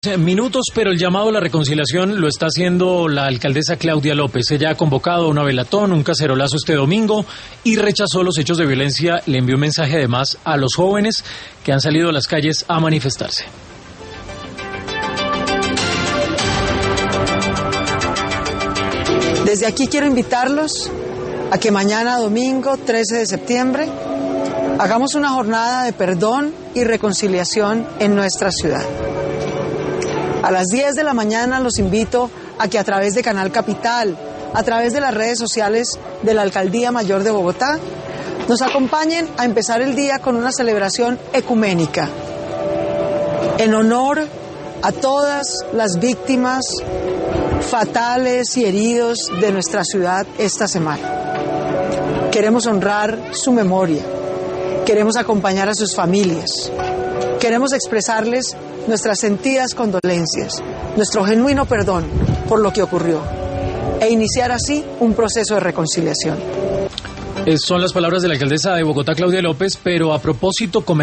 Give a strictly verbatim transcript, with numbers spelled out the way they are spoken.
Minutos, pero el llamado a la reconciliación lo está haciendo la alcaldesa Claudia López. Ella ha convocado una velatón, un cacerolazo este domingo y rechazó los hechos de violencia. Le envió un mensaje además a los jóvenes que han salido a las calles a manifestarse. Desde aquí quiero invitarlos a que mañana domingo trece de septiembre hagamos una jornada de perdón y reconciliación en nuestra ciudad. A las diez de la mañana los invito a que a través de Canal Capital, a través de las redes sociales de la Alcaldía Mayor de Bogotá, nos acompañen a empezar el día con una celebración ecuménica en honor a todas las víctimas fatales y heridos de nuestra ciudad esta semana. Queremos honrar su memoria, queremos acompañar a sus familias, queremos expresarles nuestras sentidas condolencias, nuestro genuino perdón por lo que ocurrió e iniciar así un proceso de reconciliación. Son las palabras de la alcaldesa de Bogotá, Claudia López, pero a propósito